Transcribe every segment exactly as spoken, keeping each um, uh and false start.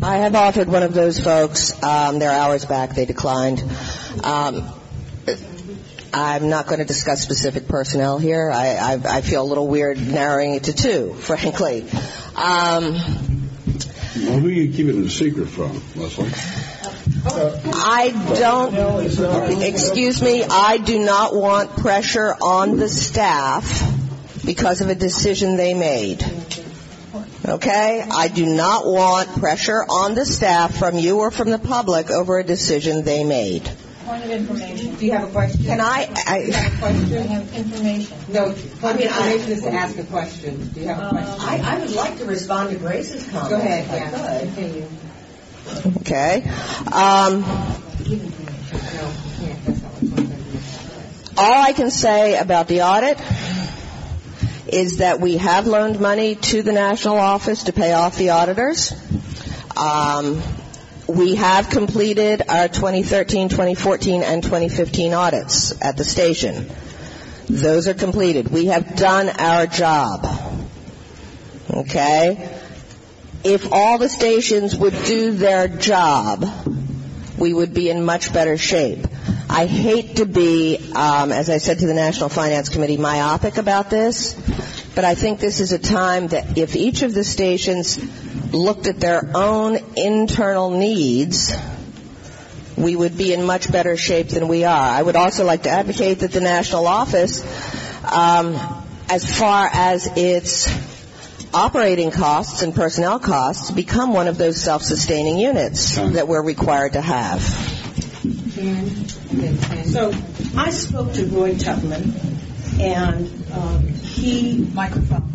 I have offered one of those folks um, their hours back. They declined. Um, I'm not going to discuss specific personnel here. I, I, I feel a little weird narrowing it to two, frankly. Um, well, who are you keeping it a secret from, Leslie? I don't, excuse me, I do not want pressure on the staff because of a decision they made. Okay? I do not want pressure on the staff from you or from the public over a decision they made. Point of information. Do you have a question? Can I? I Do you have a question? I have information. No, point of information is to ask a question. Do you have a question? Um, I, I would like to respond to Grace's comment. Go ahead, yeah. Continue. Okay. Um, all I can say about the audit is that we have loaned money to the national office to pay off the auditors. Um, we have completed our twenty thirteen, twenty fourteen, and twenty fifteen audits at the station. Those are completed. We have done our job. Okay? If all the stations would do their job, we would be in much better shape. I hate to be, um, as I said to the National Finance Committee, myopic about this, but I think this is a time that if each of the stations looked at their own internal needs, we would be in much better shape than we are. I would also like to advocate that the national office, um, as far as its operating costs and personnel costs, become one of those self-sustaining units that we're required to have. So I spoke to Roy Tubman, and um, he... Microphone.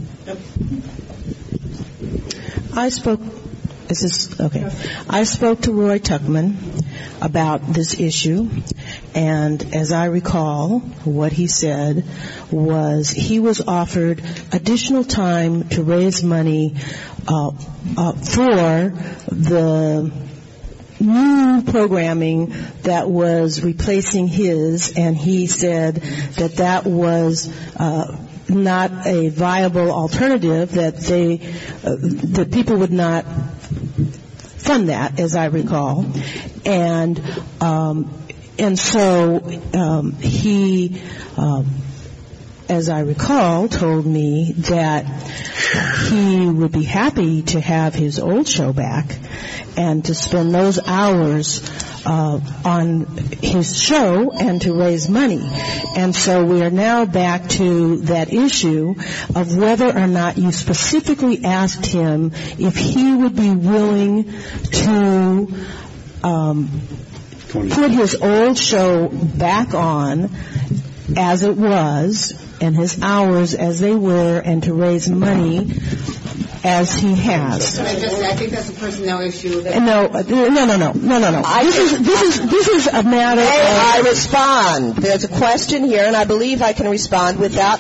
I spoke... Is this... Okay. I spoke to Roy Tuckman about this issue, and as I recall, what he said was he was offered additional time to raise money uh, uh, for the new programming that was replacing his, and he said that that was uh, not a viable alternative, that they, uh, that people would not fund that, as I recall, and um, and so um, he, um, as I recall, told me that he would be happy to have his old show back and to spend those hours uh, on his show and to raise money. And so we are now back to that issue of whether or not you specifically asked him if he would be willing to um, put his old show back on as it was and his hours as they were and to raise money as he has. I, just, I think that's a personnel issue. That no, no, no, no, no, no, no, no. I, this is this is this is a matter. May of, I respond? There's a question here, and I believe I can respond without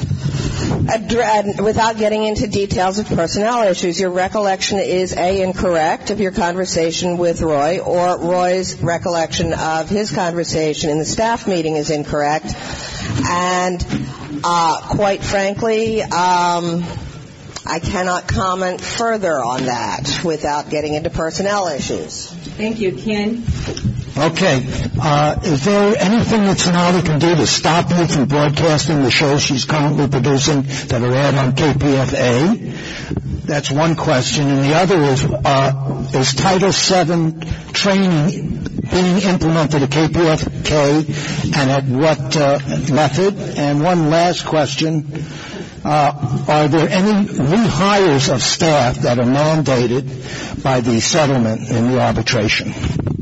adre- without getting into details of personnel issues. Your recollection is A, incorrect of your conversation with Roy, or Roy's recollection of his conversation in the staff meeting is incorrect. And uh, quite frankly, um, I cannot comment further on that without getting into personnel issues. Thank you. Ken? Okay. Uh, is there anything that Sonali can do to stop you from broadcasting the shows she's currently producing that are aired on K P F A? That's one question. And the other is, uh, is Title seven training being implemented at K P F K, and at what uh, method? And one last question. Uh, are there any rehires of staff that are mandated by the settlement in the arbitration?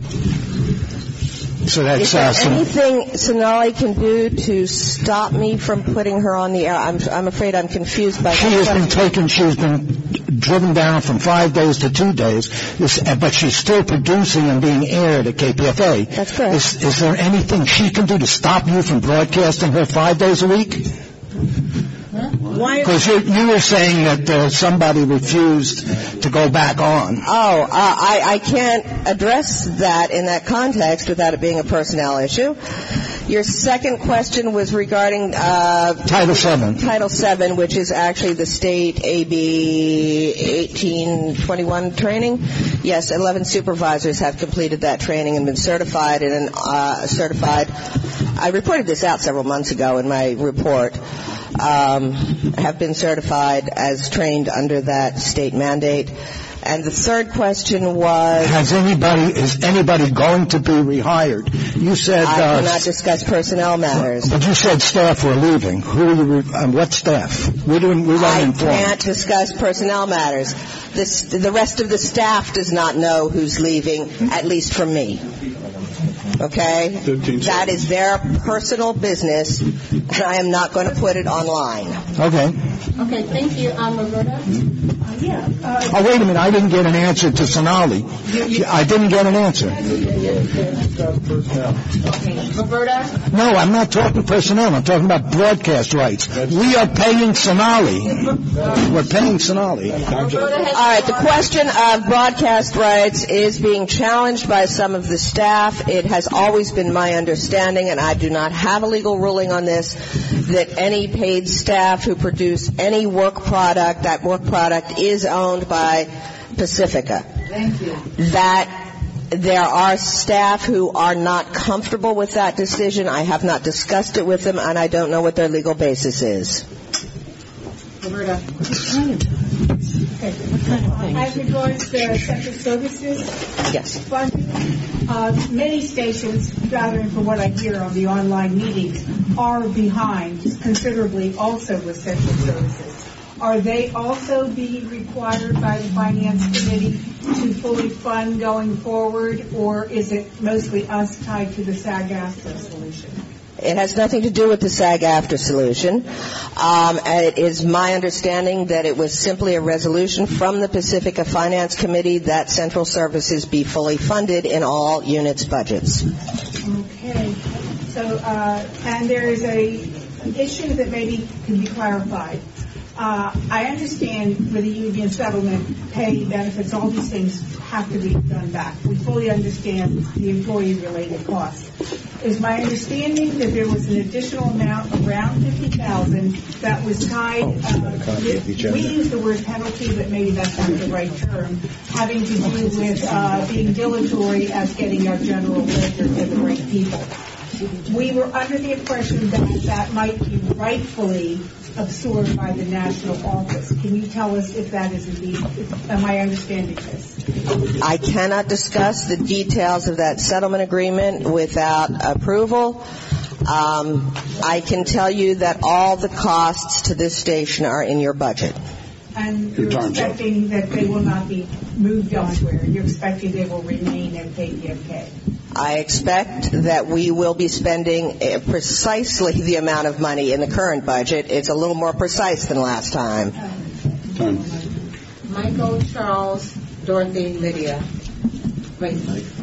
So that's Is there uh, some anything Sonali can do to stop me from putting her on the air? I'm, I'm afraid I'm confused by She that has question. been taken, she's been driven down from five days to two days, this, but she's still producing and being aired at K P F A. That's correct. Is, is there anything she can do to stop you from broadcasting her five days a week? Because you, you were saying that uh, somebody refused to go back on. Oh, uh, I, I can't address that in that context without it being a personnel issue. Your second question was regarding uh, Title seven. Title seven, which is actually the state A B eighteen twenty-one training. Yes, eleven supervisors have completed that training and been certified. And uh, certified. I reported this out several months ago in my report. Um, have been certified as trained under that state mandate. And the third question was... Has anybody, is anybody going to be rehired? You said... I uh, cannot discuss personnel matters. But you said staff were leaving. Who are you, re- um, what staff? We're doing, we're I informed. can't discuss personnel matters. This, the rest of the staff does not know who's leaving, at least from me. Okay? That is their personal business, and I am not going to put it online. Okay. Okay, thank you. Um, Roberta? Uh, yeah. Uh, Oh, wait a minute. I didn't get an answer to Sonali. I didn't get an answer. okay. Roberta? No, I'm not talking personnel. I'm talking about broadcast rights. We are paying Sonali. We're paying Sonali. All right, the question of broadcast rights is being challenged by some of the staff. It has always been my understanding, and I do not have a legal ruling on this, that any paid staff who produce any work product, that work product is owned by Pacifica. Thank you. That there are staff who are not comfortable with that decision. I have not discussed it with them, and I don't know what their legal basis is. Roberta? Okay. What kind of thing? As regards the central services Yes. funding, uh, many stations, gathering from what I hear on the online meetings, are behind considerably also with central services. Are they also being required by the Finance Committee to fully fund going forward, or is it mostly us tied to the SAG-AFTRA solution? It has nothing to do with the SAG-AFTRA solution. Um, it is my understanding that it was simply a resolution from the Pacifica Finance Committee that central services be fully funded in all units' budgets. Okay. So, uh, and there is a an issue that maybe can be clarified. Uh, I understand with the union settlement, pay, benefits, all these things have to be done back. We fully understand the employee-related costs. It's my understanding that there was an additional amount, around fifty thousand dollars, that was tied, uh, with, we use the word penalty, but maybe that's not the right term, having to do with uh, being dilatory as getting our general ledger to the right people. We were under the impression that that might be rightfully absorbed by the national office. Can you tell us if that is indeed, am I understanding this? I cannot discuss the details of that settlement agreement without approval. Um, I can tell you that all the costs to this station are in your budget. And you're expecting that they will not be moved elsewhere. You're expecting they will remain at K P F K. I expect that we will be spending precisely the amount of money in the current budget. It's a little more precise than last time. Time. Michael, Charles, Dorothy, Lydia. Wait.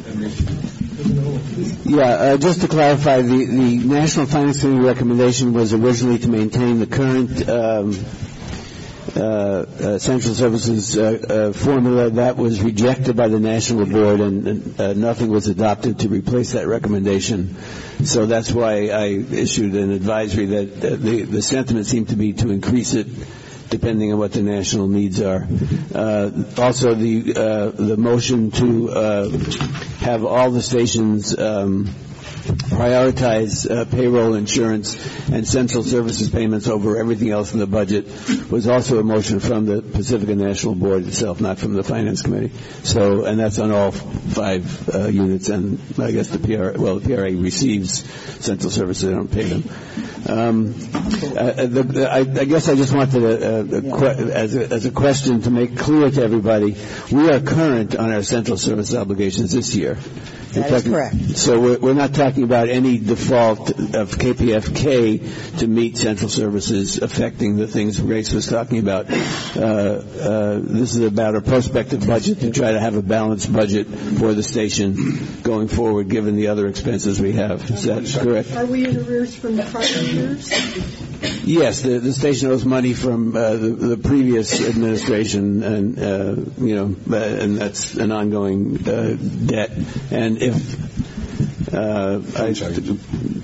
Yeah, uh, just to clarify, the, the National Finance Committee recommendation was originally to maintain the current um, uh, uh, Central Services uh, uh, formula. That was rejected by the National Board, and uh, nothing was adopted to replace that recommendation. So that's why I issued an advisory that uh, the, the sentiment seemed to be to increase it depending on what the national needs are. Uh, also, the uh, the motion to uh, have all the stations um, prioritize uh, payroll, insurance, and central services payments over everything else in the budget was also a motion from the Pacifica National Board itself, not from the Finance Committee. So, and that's on all five uh, units, and I guess the P R A, well, the P R A receives central services, they don't pay them. Um, uh, the, the, I, I guess I just wanted a, a, a que- as, a, as a question to make clear to everybody, we are current on our central service obligations this year. That is correct. So we're, we're not talking about any default of K P F K to meet central services affecting the things Grace was talking about. Uh, uh, this is about a prospective budget to try to have a balanced budget for the station going forward, given the other expenses we have. Is that correct? Are we in arrears from the prior years? Yes, the, the station owes money from uh, the, the previous administration, and uh, you know, uh, and that's an ongoing uh, debt. And if uh, I, to,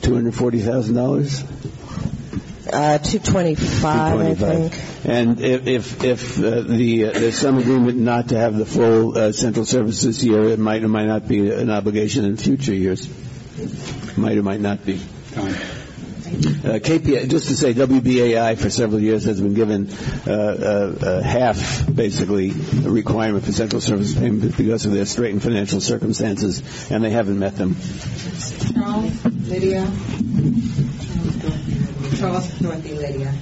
two hundred forty thousand dollars? Uh, two twenty-five, I think. And if if, if uh, the uh, there's some agreement not to have the full uh, central service this year, it might or might not be an obligation in future years. Might or might not be. Uh, K P I, just to say, W B A I for several years has been given uh, uh, uh, half, basically, a requirement for central service payment because of their straitened financial circumstances, and they haven't met them. Charles, Lydia. Charles, Dorothy, Lydia.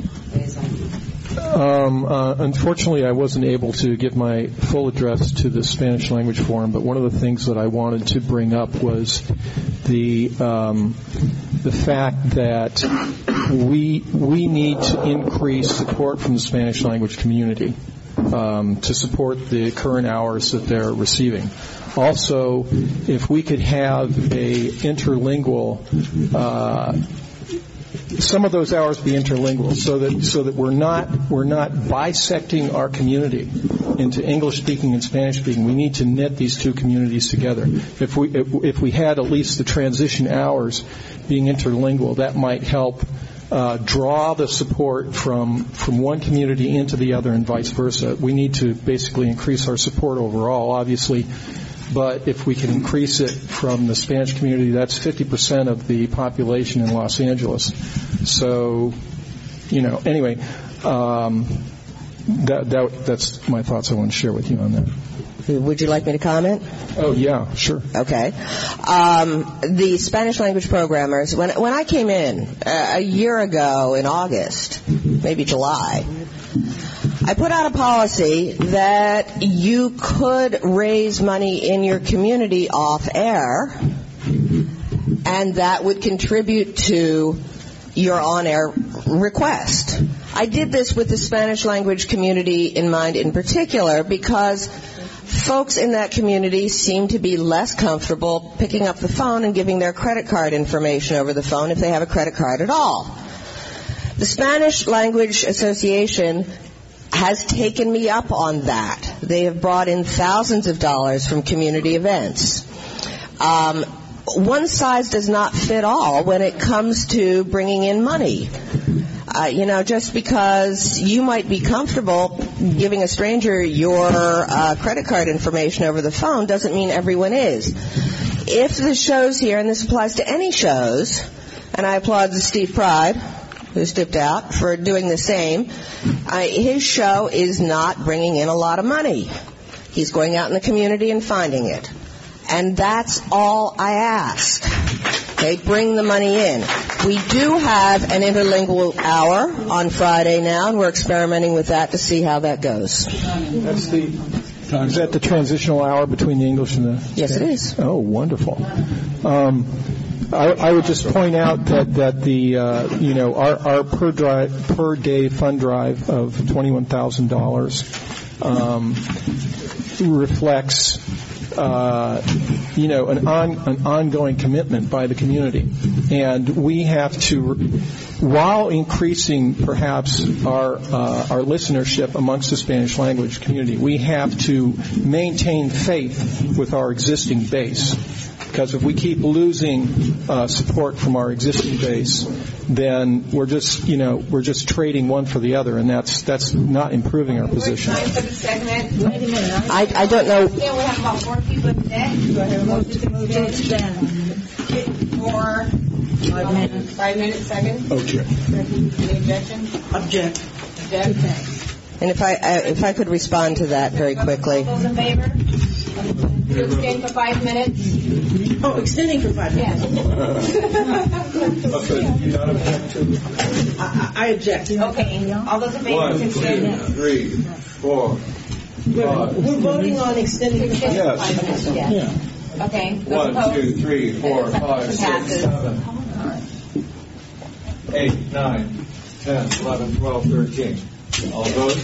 Um, uh, unfortunately, I wasn't able to give my full address to the Spanish language forum, but one of the things that I wanted to bring up was the um, the fact that we we need to increase support from the Spanish language community um, to support the current hours that they're receiving. Also, if we could have a interlingual uh, some of those hours be interlingual, so that so that we're not we're not bisecting our community into English speaking and Spanish speaking. We need to knit these two communities together. If we if, if we had at least the transition hours being interlingual, that might help uh, draw the support from from one community into the other and vice versa. We need to basically increase our support overall, obviously. But if we can increase it from the Spanish community, that's fifty percent of the population in Los Angeles. So, you know, anyway, um, that, that, that's my thoughts I want to share with you on that. Would you like me to comment? Oh, yeah, sure. Okay. Um, the Spanish language programmers, when, when I came in uh, a year ago in August, maybe July, I put out a policy that you could raise money in your community off air, and that would contribute to your on-air request. I did this with the Spanish language community in mind in particular because folks in that community seem to be less comfortable picking up the phone and giving their credit card information over the phone if they have a credit card at all. The Spanish Language Association has taken me up on that. They have brought in thousands of dollars from community events. Um, one size does not fit all when it comes to bringing in money. Uh, you know, just because you might be comfortable giving a stranger your uh, credit card information over the phone doesn't mean everyone is. If the shows here, and this applies to any shows, and I applaud Steve Pride, who stepped out, for doing the same, uh, his show is not bringing in a lot of money. He's going out in the community and finding it. And that's all I ask. Okay, bring the money in. We do have an interlingual hour on Friday now, and we're experimenting with that to see how that goes. That's the, is that the transitional hour between the English and the... Yes, it is. Oh, wonderful. Um, I, I would just point out that that the uh, you know our, our per drive per day fund drive of twenty-one thousand dollars um, reflects uh, you know an on an ongoing commitment by the community, and we have to, while increasing perhaps our uh, our listenership amongst the Spanish language community, we have to maintain faith with our existing base. Because if we keep losing uh, support from our existing base, then we're just, you know, we're just trading one for the other, and that's that's not improving our position. Time for the segment. Wait a minute. I, I don't know. Yeah, we have about four people in debt. Do I have a motion to move in? Four. Five minutes. Five minutes, second. Okay. Any objection? Object. Object. And if I, I if I could respond to that very quickly. All those in favor? To extend for five minutes? Oh, extending for five minutes. I, I object. Okay. All those in favor? One, to two, extend? three, four, We're, five. we're voting on extending for five Yes. Five minutes, yeah. Okay. Those One, opposed? two, three, four, That five, motion six, passes. seven, eight, nine, ten, eleven, twelve, thirteen. All opposed?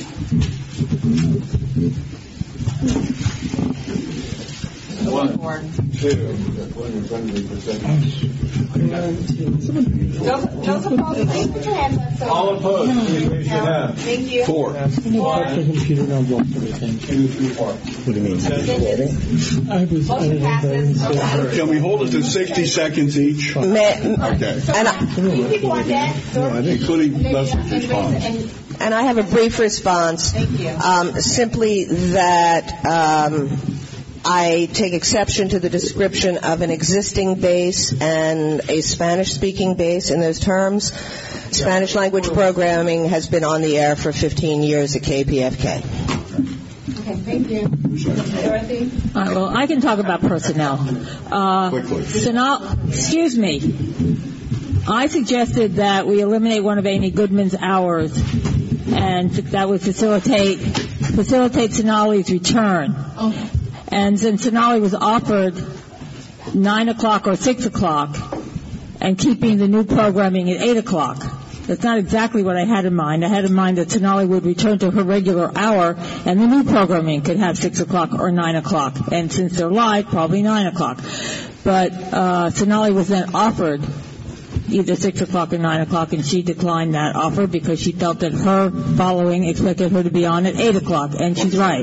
One, two, Joseph, Joseph, please put your hands up. So. All opposed, please raise your hand. Thank you. Four. Four. Two, three, four. What do you mean? Motion passes. Can we hold it to sixty seconds each? May, Okay. and, I, Three people on deck. Including Leslie's response. and I have a brief response. Thank you. Um, simply that um, I take exception to the description of an existing base and a Spanish-speaking base in those terms. Spanish language programming has been on the air for fifteen years at K P F K. Okay, thank you. Dorothy? All right, well, I can talk about personnel. Uh, Quickly. So now, excuse me. I suggested that we eliminate one of Amy Goodman's hours, and that would facilitate facilitate Sonali's return. Okay. And since Sonali was offered nine o'clock or six o'clock, and keeping the new programming at eight o'clock. That's not exactly what I had in mind. I had in mind that Sonali would return to her regular hour, and the new programming could have six o'clock or nine o'clock. And since they're live, probably nine o'clock. But uh, Sonali was then offered either six o'clock or nine o'clock, and she declined that offer because she felt that her following expected her to be on at eight o'clock, and she's right.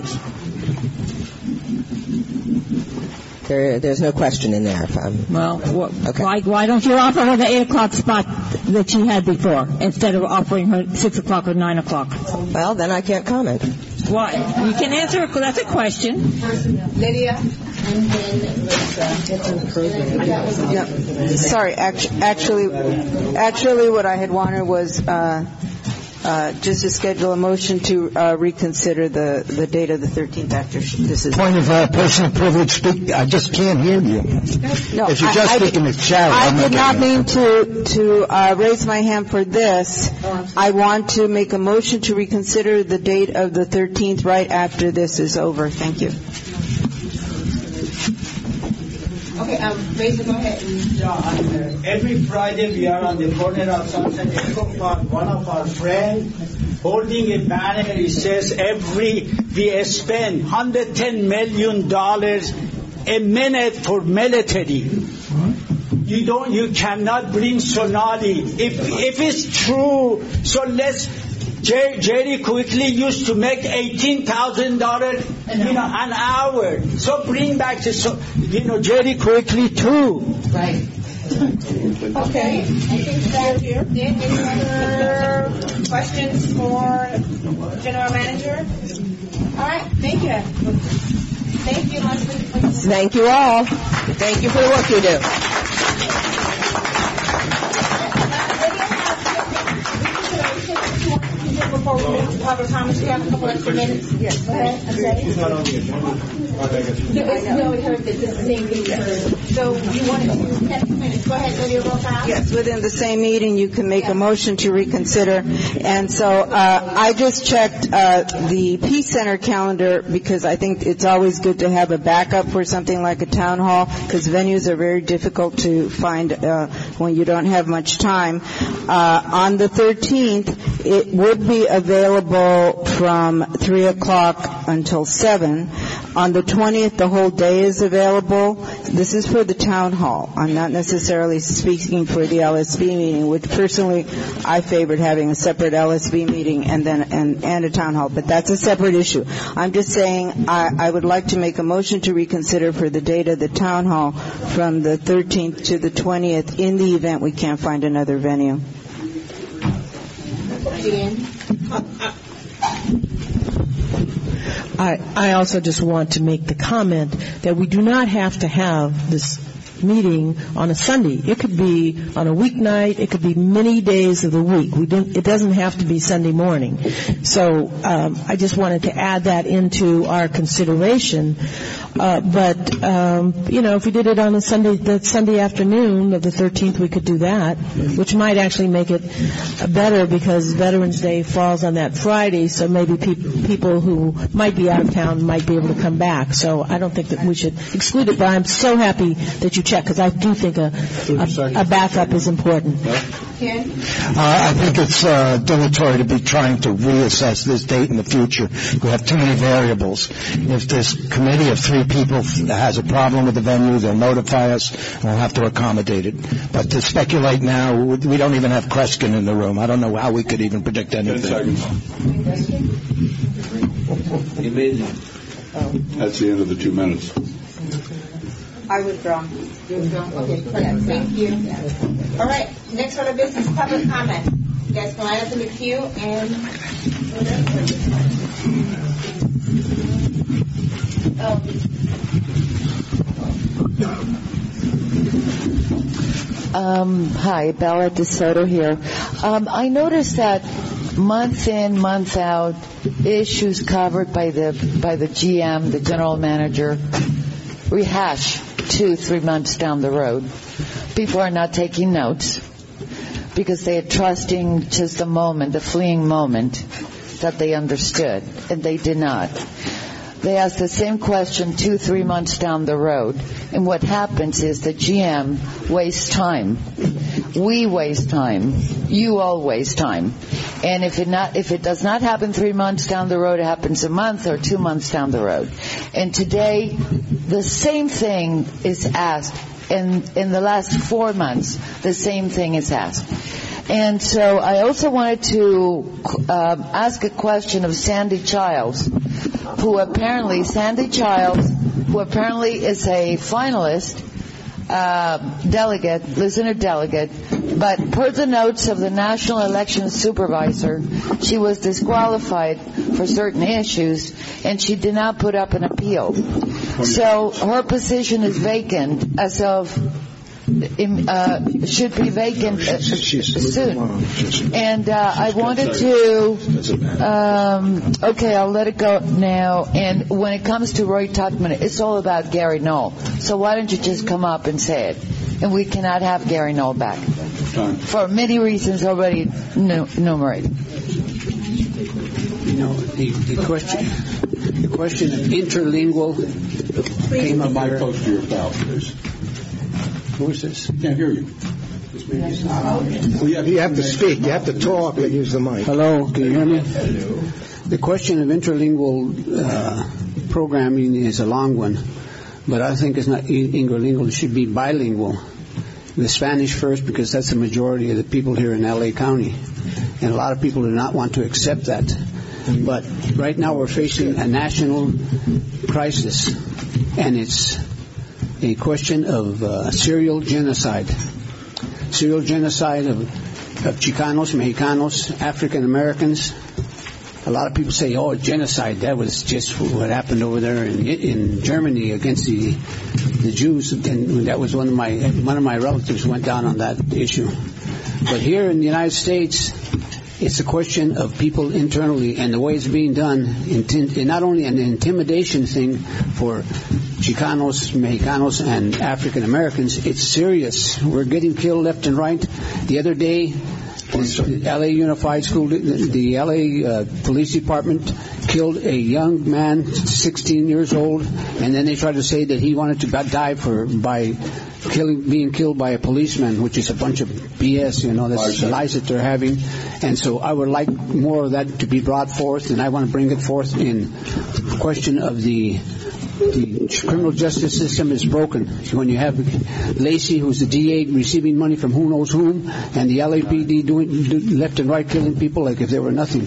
There, there's no question in there. If I'm, Well, wh- Okay. why, why don't you offer her the eight o'clock spot that she had before instead of offering her six o'clock or nine o'clock? well, then I can't comment. Why? You can answer. That's a question. Lydia? Yeah. Sorry, act- actually, actually what I had wanted was uh, uh, just to schedule a motion to uh, reconsider the, the date of the thirteenth after sh- this is... Point of uh, personal privilege, speak. I just can't hear you. No, if you're just I, speaking to Sharon, I I'm did not getting mean to, to uh, raise my hand for this. I want to make a motion to reconsider the date of the thirteenth right after this is over. Thank you. Okay, um, Rachel, go ahead. Every Friday we are on the corner of Sunset Eco Park. One of our friends holding a banner. It says every we spend one hundred ten million dollars a minute for military. You don't. You cannot bring Sonali. If if it's true, so let's. Jerry, Jerry quickly used to make eighteen thousand dollars, you know, an hour. So bring back the, so, you know, Jerry quickly too. Right. Okay. I think that's it. Any other questions for General Manager? All right. Thank you. Thank you, Leslie. Thank you all. Thank you for the work you do. Before we move to public comments, we have a couple extra minutes. Yes. Go ahead. I'm sorry. She's not on the agenda. No, we heard that the same thing we heard. So you wanted to have minutes. Go ahead, Lydia, real fast. Yes, within the same meeting, you can make a motion to reconsider. And so uh, I just checked uh, the Peace Center calendar because I think it's always good to have a backup for something like a town hall because venues are very difficult to find uh, when you don't have much time. Uh, on the thirteenth, it would be available from three o'clock until seven. On the twentieth, the whole day is available. This is for the town hall. I'm not necessarily speaking for the L S B meeting, which personally I favored having a separate L S B meeting and then and, and a town hall, but that's a separate issue. I'm just saying I, I would like to make a motion to reconsider for the date of the town hall from the thirteenth to the twentieth in the event we can't find another venue. I, I also just want to make the comment that we do not have to have this meeting on a Sunday. It could be on a weeknight. It could be many days of the week. We didn't, it doesn't have to be Sunday morning. So um, I just wanted to add that into our consideration. Uh, but, um, you know, if we did it on a Sunday, that Sunday afternoon of the thirteenth, we could do that, which might actually make it better because Veterans Day falls on that Friday, so maybe pe- people who might be out of town might be able to come back. So I don't think that we should exclude it, but I'm so happy that you checked check because I do think a, a, a backup is important. Ken? Uh, I think it's uh, dilatory to be trying to reassess this date in the future. We have too many variables. If this committee of three people has a problem with the venue, they'll notify us, and we'll have to accommodate it. But to speculate now, we don't even have Kreskin in the room. I don't know how we could even predict anything. Amazing. That's the end of the two minutes. I withdraw. You withdraw? Okay, yeah, thank you. All right, next order of business, public comment. You guys can line up in the queue and... Um, hi, Bella DeSoto here. Um, I noticed that month in, month out, issues covered by the by the G M, the general manager, rehash two, three months down the road. People are not taking notes because they are trusting just the moment, the fleeting moment, that they understood, and they did not. They ask the same question two, three months down the road, and what happens is the G M wastes time. We waste time. You all waste time. And if it not, if it does not happen three months down the road, it happens a month or two months down the road. And today, the same thing is asked. And in the last four months, the same thing is asked. And so I also wanted to uh, ask a question of Sandy Childs, who apparently, Sandy Childs, who apparently is a finalist, uh, delegate, listener delegate, but per the notes of the National Election Supervisor, she was disqualified for certain issues, and she did not put up an appeal. So her position is vacant as of Uh, should be vacant uh, soon. And uh, I wanted to, um, okay, I'll let it go now. And when it comes to Roy Tuckman, it's all about Gary Knoll. So why don't you just come up and say it? And we cannot have Gary Knoll back. For many reasons already enumerated. You know, the, the question, the question of interlingual came up here. Close to your mouth, please. Who is this? I can't hear you. Well, you, have, you have to speak. You have to talk and use the mic. Hello, can you hear me? The question of interlingual uh, programming is a long one, but I think it's not interlingual. It should be bilingual. The Spanish first, because that's the majority of the people here in L A County, and a lot of people do not want to accept that. But right now we're facing a national crisis, and it's a question of uh, serial genocide. Serial genocide of, of Chicanos, Mexicanos, African Americans. A lot of people say, oh, genocide, that was just what happened over there in, in Germany against the the Jews, and that was one of my one of my relatives went down on that issue. But here in the United States, it's a question of people internally, and the way it's being done, inti- not only an intimidation thing for Chicanos, Mexicanos, and African Americans, it's serious. We're getting killed left and right. The other day, the L A Unified School, the L A uh, Police Department killed a young man, sixteen years old, and then they tried to say that he wanted to die for by killing, being killed by a policeman, which is a bunch of B S, you know, that's lies that they're having. And so I would like more of that to be brought forth, and I want to bring it forth in the question of the the criminal justice system is broken. When you have Lacey, who's the D A, receiving money from who knows whom, and the L A P D doing do, left and right killing people like if they were nothing.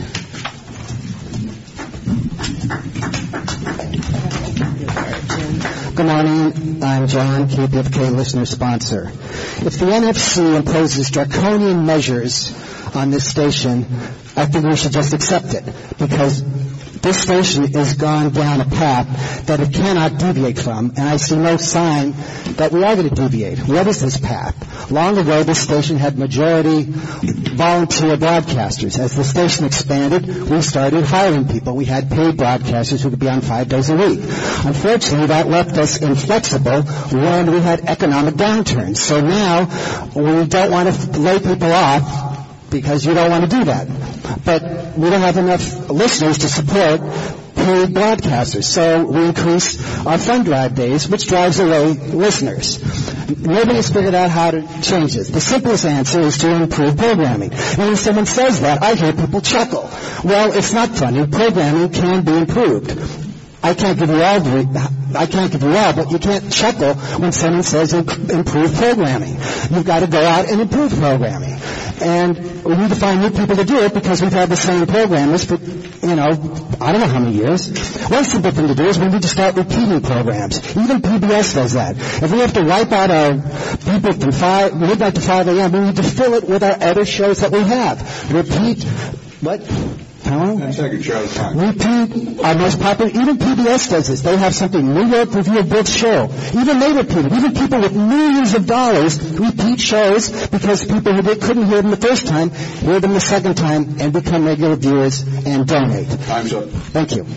Good morning. I'm John, K P F K listener sponsor. If the N F C imposes draconian measures on this station, I think we should just accept it, because this station has gone down a path that it cannot deviate from, and I see no sign that we are going to deviate. What is this path? Long ago, this station had majority volunteer broadcasters. As the station expanded, we started hiring people. We had paid broadcasters who could be on five days a week. Unfortunately, that left us inflexible when we had economic downturns. So now, we don't want to lay people off because you don't want to do that. But we don't have enough listeners to support paid broadcasters. So we increase our fund drive days, which drives away listeners. Nobody's figured out how to change this. The simplest answer is to improve programming. And when someone says that, I hear people chuckle. Well, it's not funny. Programming can be improved. I can't give you all the, I can't give you all, but you can't chuckle when someone says improve programming. You've got to go out and improve programming. And we need to find new people to do it because we've had the same programmers for, you know, I don't know how many years. One simple thing to do is we need to start repeating programs. Even P B S does that. If we have to wipe out our people from five, midnight to five a.m., we need to fill it with our other shows that we have. Repeat, what? Huh? Second show time. Repeat our most popular. Even P B S does this. They have something, New York Review of Books show. Even they repeat it. Even people with millions of dollars repeat shows because people who couldn't hear them the first time hear them the second time and become regular viewers and donate. Time's up. Thank you.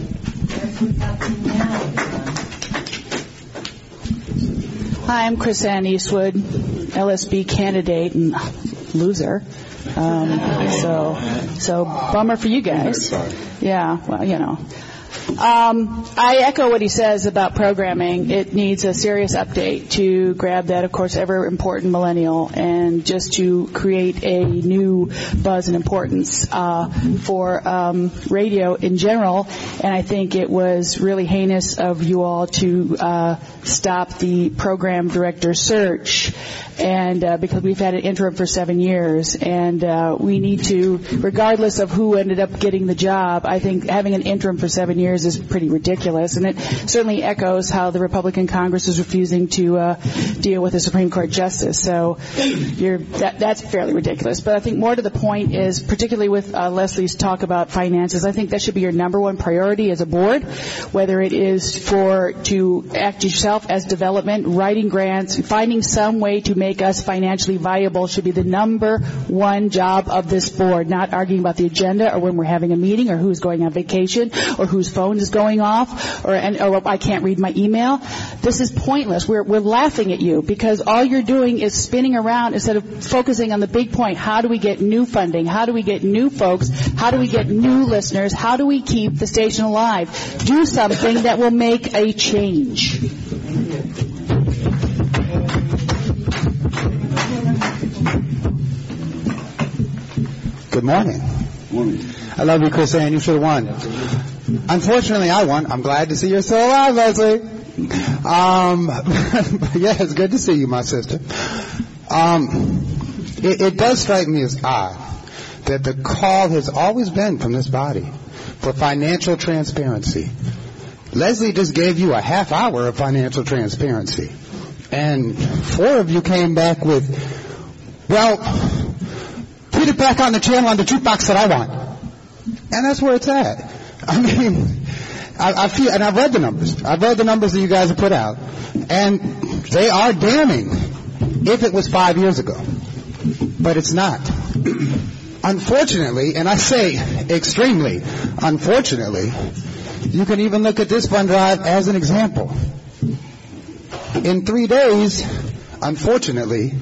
Hi, I'm Chris Ann Eastwood, L S B candidate and loser. Um, so, so bummer for you guys. Yeah, well, you know. Um, I echo what he says about programming. It needs a serious update to grab that, of course, ever important millennial and just to create a new buzz and importance uh, for um, radio in general. And I think it was really heinous of you all to uh, stop the program director search. And uh, because we've had an interim for seven years, and uh, we need to, regardless of who ended up getting the job, I think having an interim for seven years is pretty ridiculous, and it certainly echoes how the Republican Congress is refusing to uh, deal with a Supreme Court justice. So you're, that, that's fairly ridiculous. But I think more to the point is, particularly with uh, Leslie's talk about finances, I think that should be your number one priority as a board, whether it is for to act yourself as development, writing grants, finding some way to make us financially viable should be the number one job of this board, not arguing about the agenda or when we're having a meeting or who's going on vacation or whose phone is going off or, and, or I can't read my email. This is pointless. We're, we're laughing at you because all you're doing is spinning around instead of focusing on the big point. How do we get new funding? How do we get new folks? How do we get new listeners? How do we keep the station alive? Do something that will make a change. Good morning. Morning. I love you, Chris Ann. You should have won. Unfortunately, I won. I'm glad to see you're still alive, Leslie. Um, yeah, it's good to see you, my sister. Um, it, it does strike me as odd that the call has always been from this body for financial transparency. Leslie just gave you a half hour of financial transparency. And four of you came back with, well, put it back on the channel on the jukebox that I want. And that's where it's at. I mean, I, I feel, and I've read the numbers. I've read the numbers that you guys have put out. And they are damning if it was five years ago. But it's not. Unfortunately, and I say extremely unfortunately, you can even look at this fund drive as an example. In three days, unfortunately,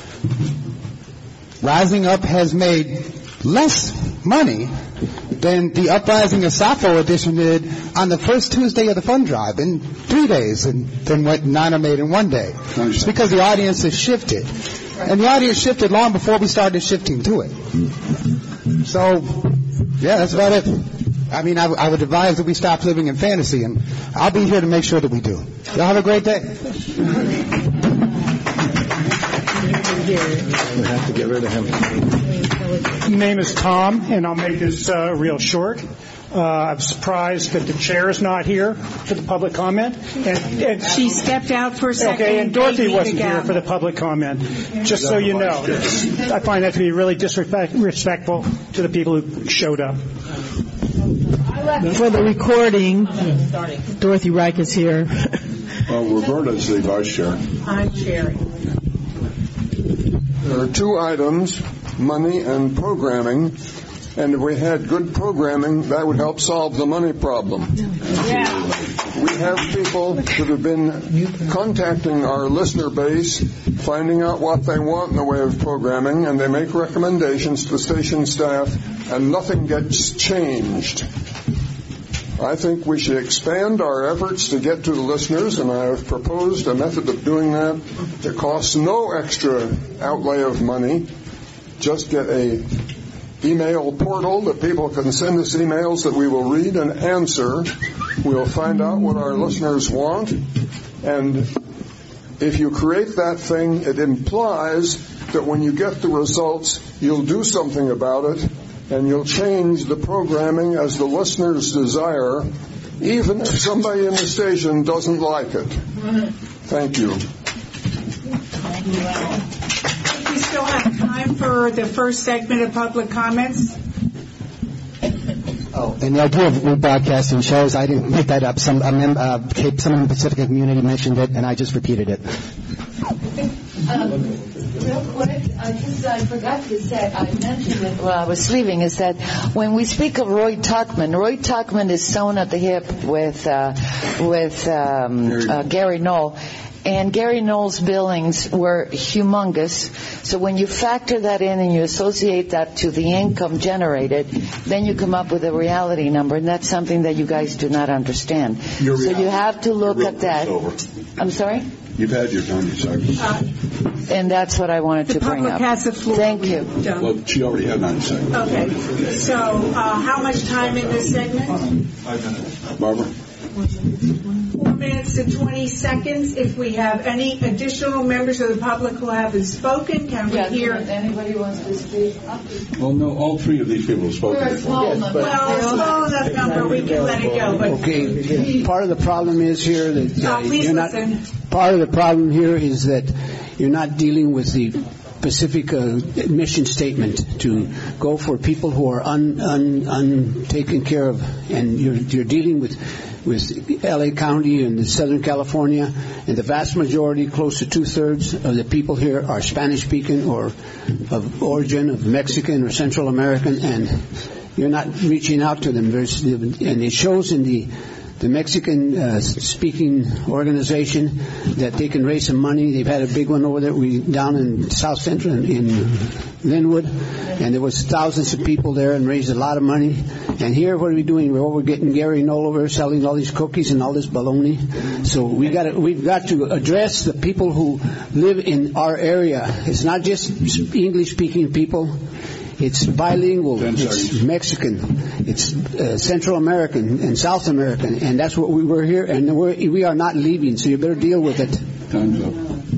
Rising Up has made less money than the Uprising of Sappho edition did on the first Tuesday of the fund drive in three days and than what Nana made in one day. It's because the audience has shifted. And the audience shifted long before we started shifting to it. So, yeah, that's about it. I mean, I, I would advise that we stop living in fantasy, and I'll be here to make sure that we do. Y'all have a great day. We have to get rid of him. Name is Tom, and I'll make this uh, real short. Uh, I'm surprised that the chair is not here for the public comment. And, and she stepped out for a second. Okay, and Dorothy wasn't here for the public comment. Just so you know, I find that to be really disrespectful to the people who showed up. For the recording, Dorothy Reich is here. Well, Roberta's the vice chair. I'm chairing. There are two items, money and programming. And if we had good programming, that would help solve the money problem. Yeah. We have people that have been contacting our listener base, finding out what they want in the way of programming, and they make recommendations to the station staff, and nothing gets changed. I think we should expand our efforts to get to the listeners, and I have proposed a method of doing that that costs no extra outlay of money. Just get a email portal that people can send us emails that we will read and answer. We'll find out what our listeners want, and if you create that thing, it implies that when you get the results, you'll do something about it, and you'll change the programming as the listeners desire, even if somebody in the station doesn't like it. Thank you. We still have time for the first segment of public comments. Oh, and the idea of rebroadcasting shows, I didn't make that up. Some, a mem- uh, someone in the Pacific community mentioned it, and I just repeated it. Um, real quick, I just I forgot to say, I mentioned it while I was leaving, is that when we speak of Roy Tuckman, Roy Tuckman is sewn at the hip with uh, with um, uh, Gary Knoll. And Gary Knoll's billings were humongous. So when you factor that in and you associate that to the income generated, then you come up with a reality number, and that's something that you guys do not understand. Your so you have to look your at that. over. I'm sorry? You've had your time, you seconds. Uh, and that's what I wanted the to bring public up. has the floor. Thank you. Well, she already had ninety seconds. Okay. So uh, how much time in this segment? Five minutes. Barbara? Four minutes and twenty seconds. If we have any additional members of the public who haven't spoken, can we Yeah, hear? Anybody wants to speak? Well, no, all three of these people have spoken We're a before. small number. Well, a small enough number, we can let it go. But Okay, part of the problem is here that uh, Uh, please you're not. listen. Part of the problem here is that you're not dealing with the specific uh, mission statement to go for people who are un, un, untaken care of, and you're you're dealing with with L A County and Southern California, and the vast majority, close to two-thirds of the people here are Spanish-speaking or of origin of Mexican or Central American, and you're not reaching out to them. There's, and it shows in the the Mexican uh, speaking organization that they can raise some money. They've had a big one over there we down in South Central in, in Linwood, and there was thousands of people there and raised a lot of money. And here, what are we doing? We're, we're getting Gary Knoll over selling all these cookies and all this baloney. So we got to, we've got to address the people who live in our area. It's not just English-speaking people. It's bilingual. It's Mexican. It's uh, Central American and South American, and that's what we were here. And we're, we are not leaving, so you better deal with it. Time's up.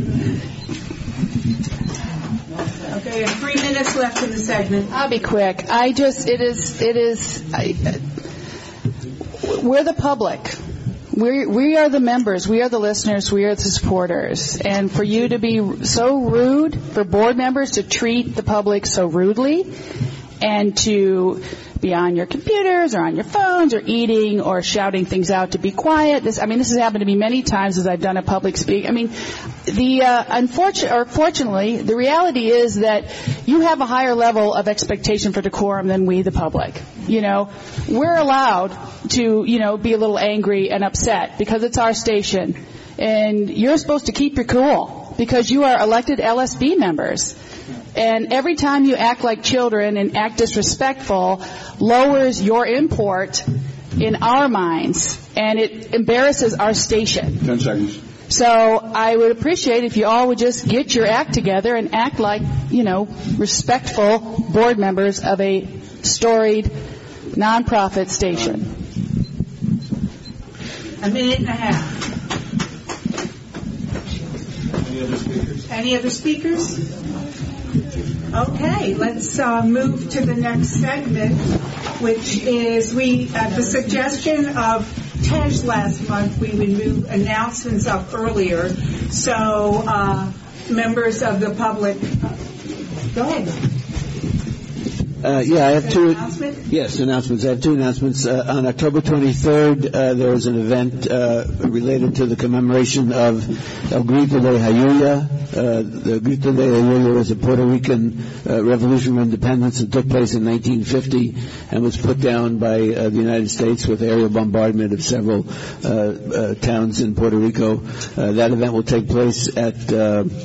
Okay, we have three minutes left in the segment. I'll be quick. I just, it is, it is, I, we're the public. We we are the members, we are the listeners, we are the supporters. And for you to be so rude, for board members to treat the public so rudely, and to be on your computers or on your phones or eating or shouting things out to be quiet. This, I mean, this has happened to me many times as I've done a public speak. I mean, the uh, unfortunate or fortunately, the reality is that you have a higher level of expectation for decorum than we, the public. You know, we're allowed to, you know, be a little angry and upset because it's our station, and you're supposed to keep your cool because you are elected L S B members. And every time you act like children and act disrespectful lowers your import in our minds, and it embarrasses our station. Ten seconds. So I would appreciate if you all would just get your act together and act like, you know, respectful board members of a storied nonprofit station. A minute and a half. Any other speakers? Any other speakers? Okay, let's uh, move to the next segment, which is we, at the suggestion of Tej last month, we would move announcements up earlier. So, uh, members of the public, go ahead. Uh, yeah, I have two. Announcement? Yes, announcements. I have two announcements. Uh, on October twenty-third, uh, there was an event uh, related to the commemoration of El Grito de Jayuya. Uh, the Grito de Jayuya was a Puerto Rican uh, revolution of independence that took place in nineteen fifty and was put down by uh, the United States with aerial bombardment of several uh, uh, towns in Puerto Rico. Uh, that event will take place at uh,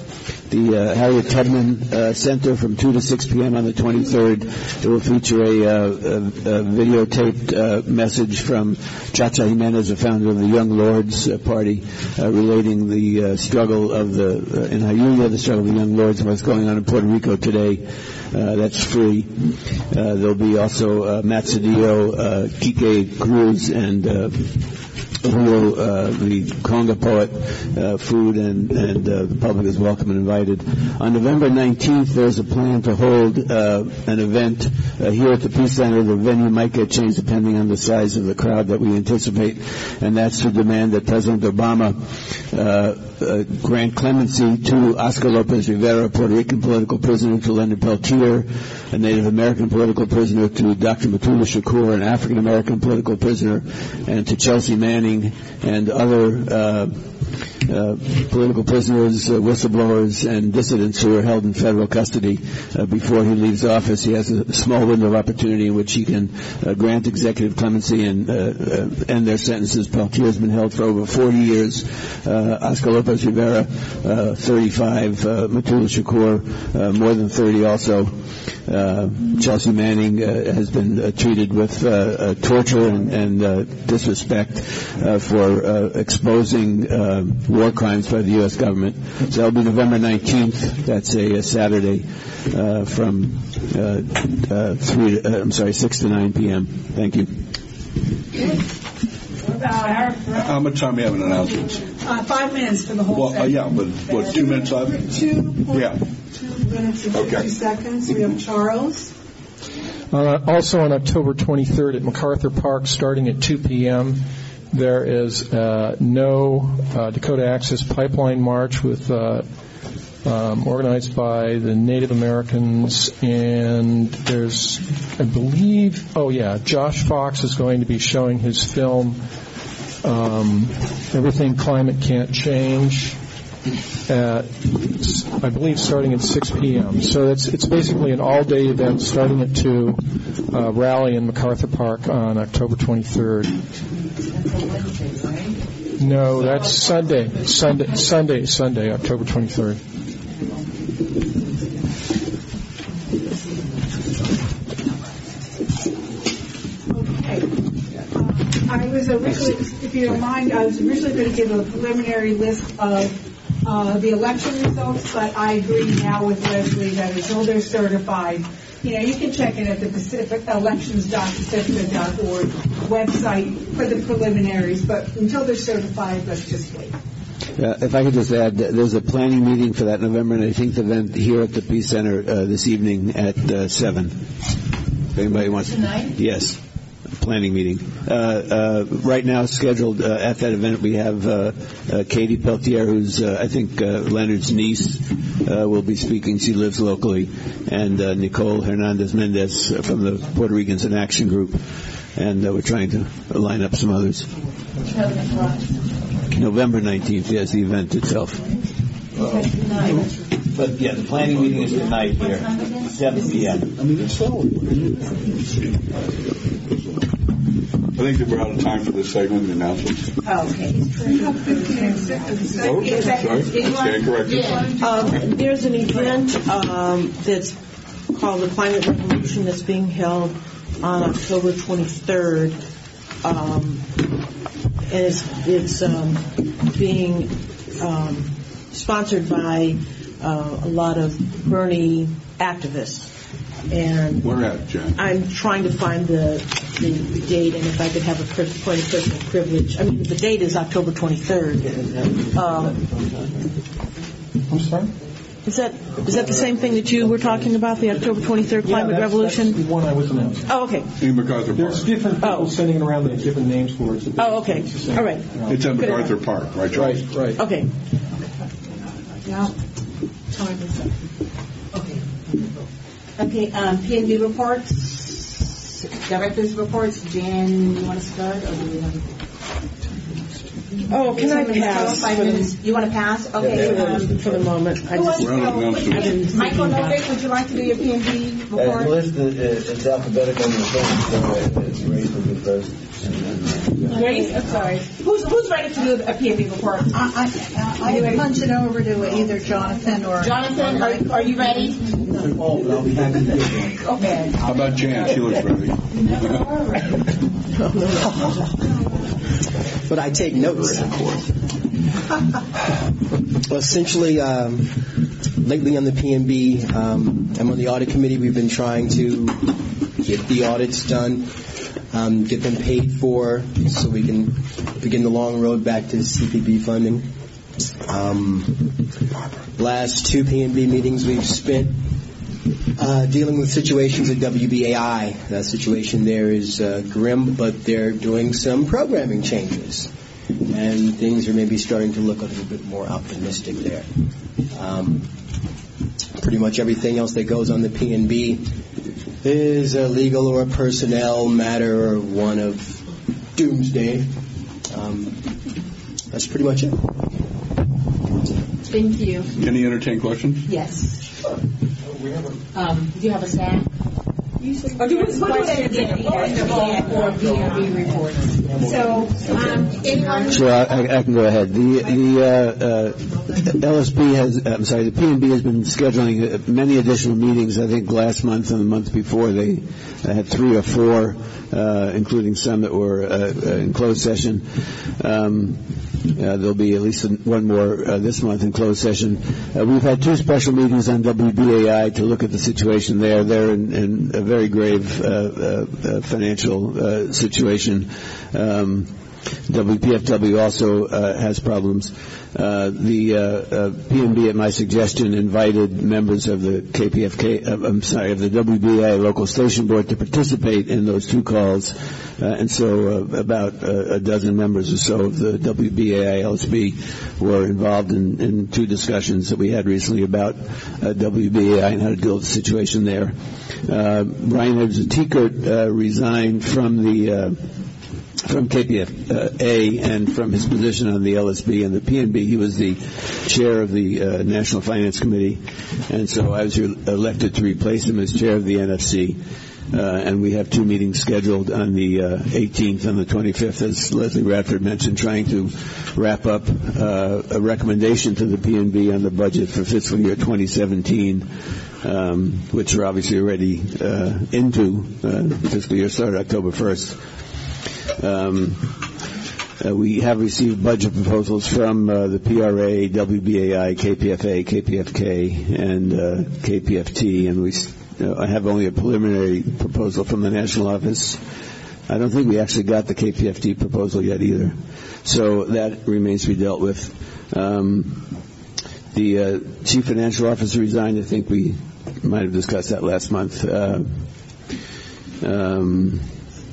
the uh, Harriet Tubman uh, Center from two to six p.m. on the twenty-third. It will feature a, uh, a, a videotaped uh, message from Chacha Jimenez, the founder of the Young Lords uh, Party, uh, relating the uh, struggle of the, uh, in Jayuya, the struggle of the Young Lords and what's going on in Puerto Rico today. Uh, that's free. Uh, there'll be also uh, Matt Cedillo, uh, Kike Cruz, and uh, Julio, uh, the conga poet, uh, food, and, and uh, the public is welcome and invited. On November nineteenth, there's a plan to hold uh, an event uh, here at the Peace Center. The venue might get changed depending on the size of the crowd that we anticipate, and that's to demand that President Obama uh, uh, grant clemency to Oscar Lopez Rivera, a Puerto Rican political prisoner, to Leonard Peltier, a Native American political prisoner, to Doctor Mutulu Shakur, an African American political prisoner, and to Chelsea Manning and other uh, uh, political prisoners, uh, whistleblowers, and dissidents who are held in federal custody uh, before he leaves office. He has a small window of opportunity in which he can uh, grant executive clemency and uh, uh, end their sentences. Peltier has been held for over forty years. Uh, Oscar Lopez Rivera, uh, thirty-five. Uh, Mutulu Shakur, uh, more than thirty also. Uh, Chelsea Manning uh, has been uh, treated with uh, uh, torture and, and uh, disrespect uh, for uh, exposing uh, war crimes by the U S government. So that'll be November nineteenth. That's a, a Saturday uh, from uh, uh, three. To, uh, I'm sorry, six to nine p.m. Thank you. How much time do we have in announcements? Uh, five minutes for the whole Well, uh, segment. yeah, but what, two minutes left? Two point Yeah. two minutes and Okay. fifty seconds. We have Charles. Uh, also on October twenty-third at MacArthur Park, starting at two p.m., there is uh, no uh, Dakota Access Pipeline March with uh, um, organized by the Native Americans, and there's, I believe, oh yeah, Josh Fox is going to be showing his film, um, Everything Climate Can't Change, at, I believe, starting at six p.m. So it's it's basically an all-day event starting at two, uh, rally in MacArthur Park on October twenty-third. No, that's Sunday. Sunday, Sunday, Sunday, October twenty-third. I was originally, if you don't mind, I was originally going to give a preliminary list of uh, the election results, but I agree now with Leslie that until they're certified, you know, you can check it at the Pacific elections dot pacifica dot org website for the preliminaries, but until they're certified, let's just wait. Uh, if I could just add, there's a planning meeting for that November nineteenth event here at the Peace Center uh, this evening at uh, seven. If anybody wants Tonight? Yes. Planning meeting. Uh, uh, right now scheduled uh, at that event we have uh, uh, Katie Peltier, who's uh, I think uh, Leonard's niece, uh, will be speaking. She lives locally. And uh, Nicole Hernandez Mendez from the Puerto Ricans in Action Group. And uh, we're trying to line up some others. November nineteenth, yes, the event itself. But yeah, the planning meeting is tonight here, seven p.m. I mean, it's so. I think that we're out of time for this segment, the announcements. Okay. Oh, sorry, stand corrected. Um, there's an event um, that's called the Climate Revolution that's being held on October twenty-third, um, and it's, it's um, being um, sponsored by uh, a lot of Bernie activists. And Where at, Jen? I'm trying to find the, the date, and if I could have a per- point of personal privilege. I mean, the date is October twenty-third. Um, I'm sorry? Is that is that the same thing that you were talking about, the October twenty-third Climate yeah, that's, Revolution? That's the one I was announcing. Oh, okay. In MacArthur Park. There's different people Oh. sending it around. They have different names for it. So Oh, okay. All right. It's at MacArthur Park, right, Charles? Right, right. Okay. Now, time is up. Okay, um, P and B reports, director's reports. Jan, you want to start, or do we have? Oh, can I pass? Five minutes. You want to pass? Okay. Um, For the moment. I who wants just, to go? I've been thinking Michael about- Novick, would you like to do your P and B Uh, report? the list is, it's alphabetical in the thing, so it's raised will be first. Grace, I'm sorry. Who's who's ready to do a P and B report? I, I, I punch it over to either Jonathan or... Jonathan, are, are you ready? Oh, but I'll be happy to do it. Okay. How about Jan? She looks ready. But I take notes. Well, essentially, um, lately on the P and B, um, I'm on the audit committee. We've been trying to get the audits done, um, get them paid for, so we can begin the long road back to C P B funding. Um, last two P and B meetings we've spent uh, dealing with situations at W B A I. That situation there is uh, grim, but they're doing some programming changes, and things are maybe starting to look a little bit more optimistic there. Um, pretty much everything else that goes on the P and B is a legal or a personnel matter or one of doomsday. Um, that's pretty much it. Thank you. Any entertain questions? Yes. Um, do you have a staff? Or do you want to question or P and B reports? So, um, anyone? Sure, I, I can go ahead. The the uh, uh, L S B has, I'm sorry, the P and B has been scheduling many additional meetings. I think last month and the month before they uh, had three or four, uh, including some that were uh, uh, in closed session. Um, Uh, there'll be at least one more uh, this month in closed session. Uh, we've had two special meetings on W B A I to look at the situation there. They're in, in a very grave uh, uh, financial uh, situation. Um, W P F W also uh, has problems. Uh, the uh, uh, P and B, at my suggestion, invited members of the K P F K, uh, I'm sorry, of the W B A I local station board to participate in those two calls. Uh, and so uh, about uh, a dozen members or so of the W B A I L S B were involved in, in two discussions that we had recently about uh, W B A I and how to deal with the situation there. Uh, Brian Tiekert uh, resigned from the uh, from K P F A and from his position on the L S B and the P and B. He was the chair of the uh, National Finance Committee, and so I was re- elected to replace him as chair of the N F C. Uh, and we have two meetings scheduled on the uh, eighteenth and the twenty-fifth, as Leslie Radford mentioned, trying to wrap up uh, a recommendation to the P and B on the budget for fiscal year twenty seventeen, um, which we're obviously already uh, into. Uh, fiscal year started October first. Um, uh, we have received budget proposals from uh, the P R A, W B A I, K P F A, K P F K, and uh, K P F T, and we uh, I have only a preliminary proposal from the national office. I don't think we actually got the K P F T proposal yet either, so that remains to be dealt with. Um, the uh, chief financial officer resigned. I think we might have discussed that last month. Uh, um,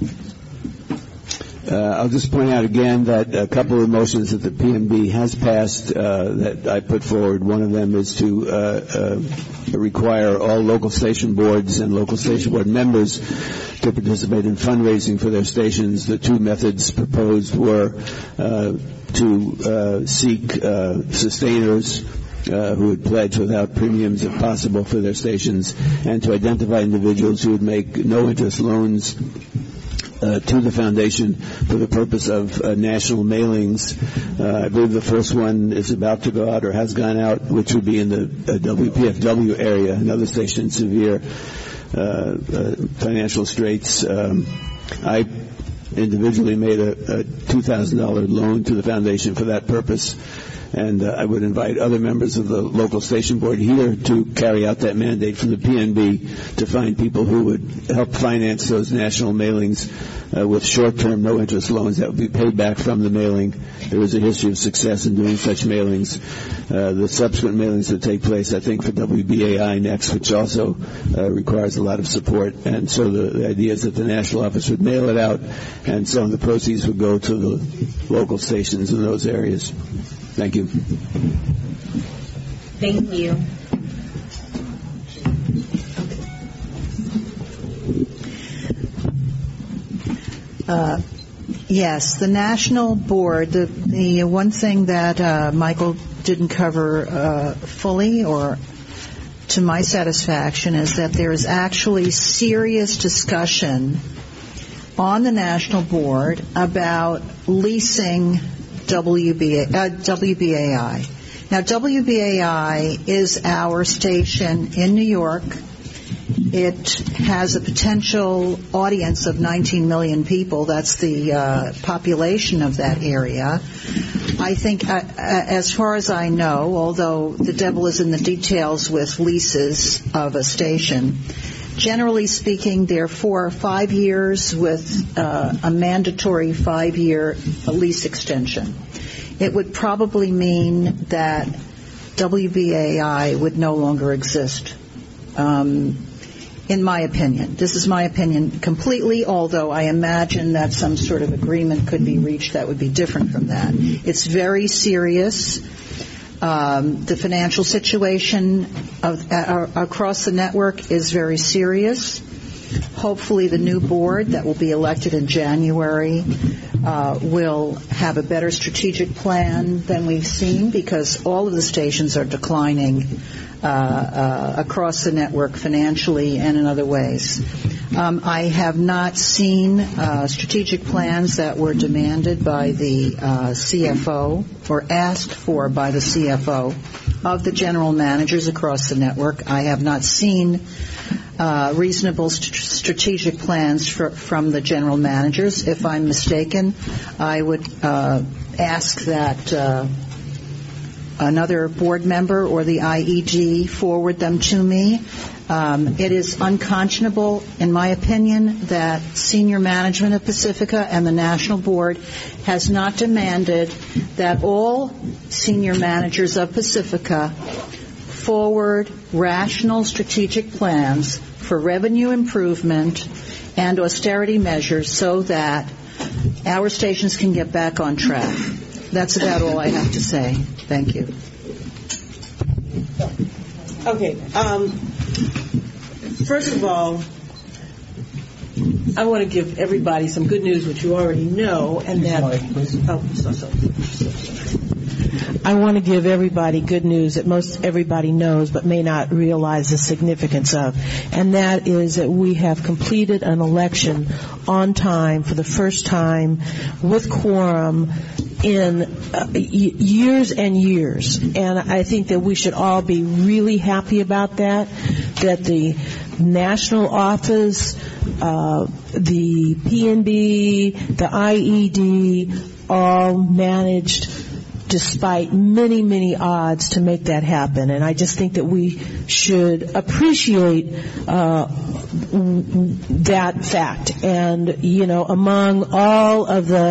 Uh, I'll just point out again that a couple of motions that the P and B has passed uh, that I put forward. One of them is to uh, uh, require all local station boards and local station board members to participate in fundraising for their stations. The two methods proposed were uh, to uh, seek uh, sustainers Uh, who would pledge without premiums if possible for their stations, and to identify individuals who would make no-interest loans Uh, to the foundation for the purpose of uh, national mailings. Uh, I believe the first one is about to go out or has gone out, which would be in the uh, W P F W area, another station in severe uh, uh, financial straits. Um, I individually made a, a two thousand dollars loan to the foundation for that purpose. And uh, I would invite other members of the local station board here to carry out that mandate from the P and B to find people who would help finance those national mailings uh, with short-term, no-interest loans that would be paid back from the mailing. There is a history of success in doing such mailings. Uh, the subsequent mailings that take place, I think, for W B A I next, which also uh, requires a lot of support. And so the, the idea is that the national office would mail it out, and some of the proceeds would go to the local stations in those areas. Thank you. Thank you. Uh, Yes, the national board, the, the one thing that uh, Michael didn't cover uh, fully or to my satisfaction is that there is actually serious discussion on the national board about leasing W B A, uh, W B A I. Now, W B A I is our station in New York. It has a potential audience of nineteen million people. That's the uh, population of that area. I think, uh, as far as I know, although the devil is in the details with leases of a station, generally speaking, they're for five years with uh, a mandatory five-year lease extension. It would probably mean that W B A I would no longer exist. Um, in my opinion. This is my opinion completely, although I imagine that some sort of agreement could be reached that would be different from that. It's very serious. Um, the financial situation of, uh, across the network is very serious. Hopefully the new board that will be elected in January uh, will have a better strategic plan than we've seen, because all of the stations are declining uh, uh, across the network financially and in other ways. Um, I have not seen uh, strategic plans that were demanded by the uh, C F O or asked for by the C F O of the general managers across the network. I have not seen Uh, reasonable st- strategic plans for, from the general managers. If I'm mistaken, I would uh, ask that uh, another board member or the I E G forward them to me. Um, it is unconscionable, in my opinion, that senior management of Pacifica and the national board has not demanded that all senior managers of Pacifica forward rational strategic plans for revenue improvement and austerity measures so that our stations can get back on track. That's about all I have to say. Thank you. Okay. Um, first of all, I want to give everybody some good news, which you already know, and that. Oh, so, so, so, so. I want to give everybody good news that most everybody knows but may not realize the significance of, and that is that we have completed an election on time for the first time with quorum in uh, y- years and years. And I think that we should all be really happy about that, that the national office, uh, the P N B, the I E D all managed despite many, many odds to make that happen. And I just think that we should appreciate uh, that fact. And, you know, among all of the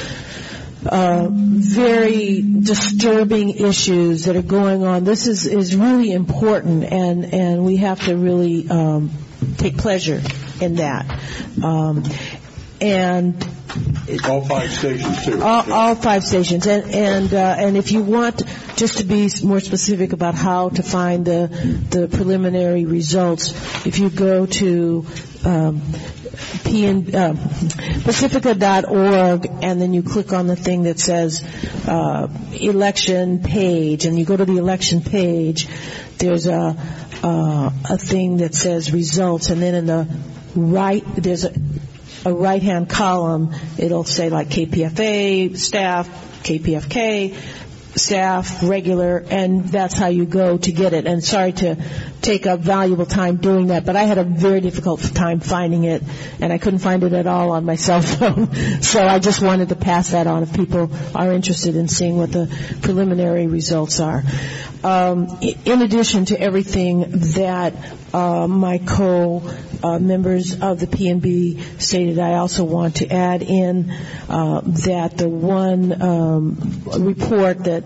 uh, very disturbing issues that are going on, this is, is really important, and, and we have to really um, take pleasure in that. Um, and all five stations too. All, all five stations, and and uh, and if you want just to be more specific about how to find the the preliminary results, if you go to um, P N, uh, Pacifica dot org and then you click on the thing that says uh, election page, and you go to the election page, there's a uh, a thing that says results, and then in the right there's a a right-hand column, it'll say like K P F A, staff, K P F K, staff, regular, and that's how you go to get it. And sorry to take up valuable time doing that, but I had a very difficult time finding it, and I couldn't find it at all on my cell phone. So I just wanted to pass that on if people are interested in seeing what the preliminary results are. Um, in addition to everything that uh, my co-members uh, of the P N B stated, I also want to add in uh, that the one um, report that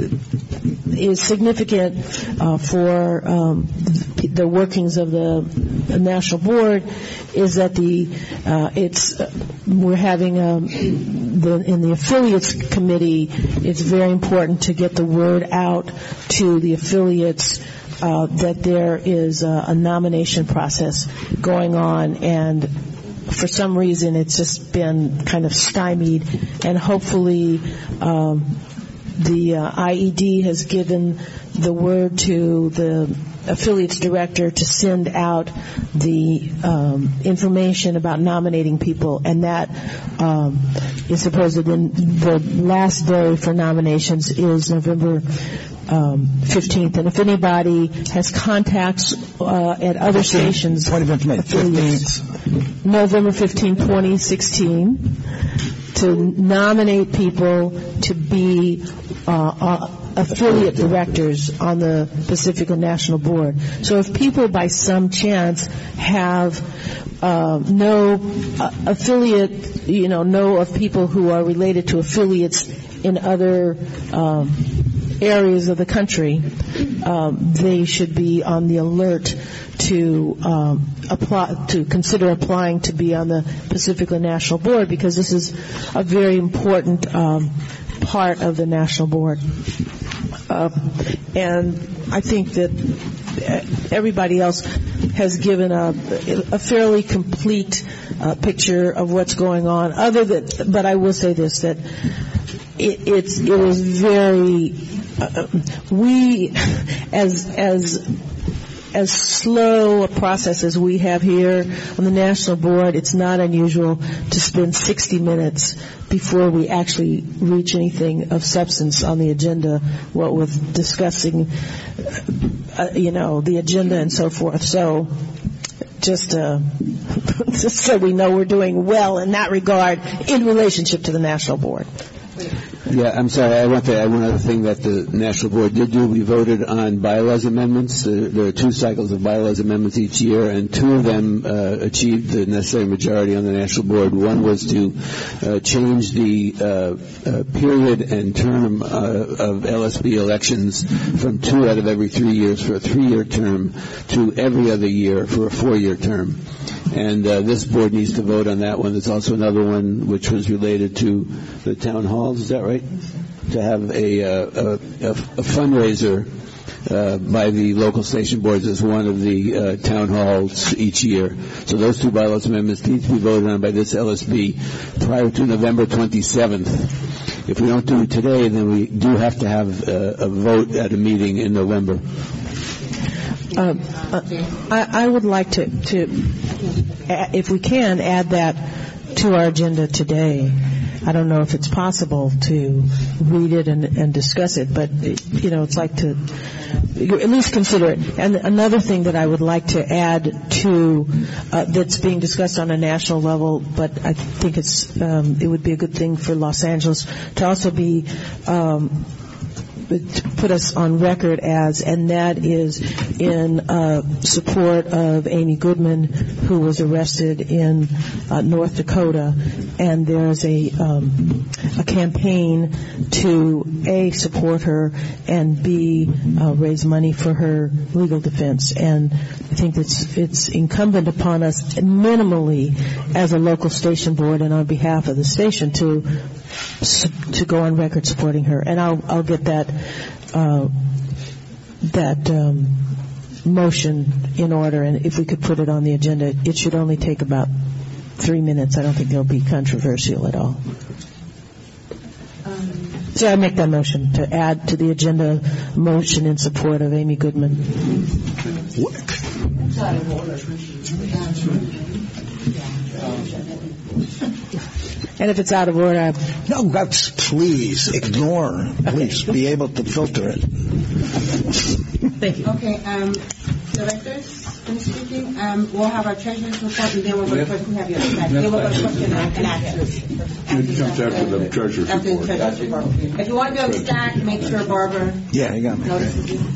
is significant uh, for um, the workings of the national board is that the uh, it's uh, we're having um, the, in the affiliates committee. It's very important to get the word out to the affiliates uh, that there is a, a nomination process going on, and for some reason, it's just been kind of stymied, and hopefully um, the uh, I E D has given the word to the affiliates director to send out the um, information about nominating people, and that um, is supposed to then the last day for nominations is November um, fifteenth. And if anybody has contacts uh, at other stations, affiliates, November fifteenth, twenty sixteen, to nominate people to be uh, uh, affiliate directors on the Pacifica National Board. So if people by some chance have uh, no uh, affiliate, you know, know of people who are related to affiliates in other um, areas of the country, um, they should be on the alert to um, apply, to consider applying to be on the Pacifica National Board, because this is a very important um, part of the National Board. Uh, and I think that everybody else has given a, a fairly complete uh, picture of what's going on. Other than, but I will say this: that it, it's it was very uh, we as as. as slow a process as we have here on the National Board, it's not unusual to spend sixty minutes before we actually reach anything of substance on the agenda, what with discussing, uh, you know, the agenda and so forth. So just, uh, just so we know we're doing well in that regard in relationship to the National Board. Yeah, I'm sorry. I want to add one other thing that the National Board did do. We voted on bylaws amendments. There, there are two cycles of bylaws amendments each year, and two of them uh, achieved the necessary majority on the National Board. One was to uh, change the uh, uh, period and term uh, of L S B elections from two out of every three years for a three-year term to every other year for a four-year term. And uh, this board needs to vote on that one. There's also another one which was related to the town halls. Is that right? To have a, uh, a, a, a fundraiser uh, by the local station boards as one of the uh, town halls each year. So those two bylaws amendments need to be voted on by this L S B prior to November twenty-seventh. If we don't do it today, then we do have to have uh, a vote at a meeting in November. Uh, uh, I, I would like to, to, if we can, add that to our agenda today. I don't know if it's possible to read it and, and discuss it, but, you know, it's like to at least consider it. And another thing that I would like to add to uh, that's being discussed on a national level, but I think it's um, it would be a good thing for Los Angeles to also be um, to put us on record as, and that is in uh, support of Amy Goodman, who was arrested in uh, North Dakota, and there's a um, a campaign to A, support her, and B, uh, raise money for her legal defense. And I think it's it's incumbent upon us minimally as a local station board and on behalf of the station to to go on record supporting her. And I'll I'll get that uh, that um, motion in order, and if we could put it on the agenda, it should only take about three minutes. I don't think it'll be controversial at all. Um, so I make that motion to add to the agenda motion in support of Amy Goodman. And if it's out of order, I... No, that's, please ignore. Please be able to filter it. Thank you. Okay, um, directors, finish speaking. Um, we'll have our treasurer's report, and then we're going to first have your then we're going to question and answers. It comes after the treasurer's After the report. treasurer's report. If you want to go stack, make sure Barbara Yeah, you got me. notices you.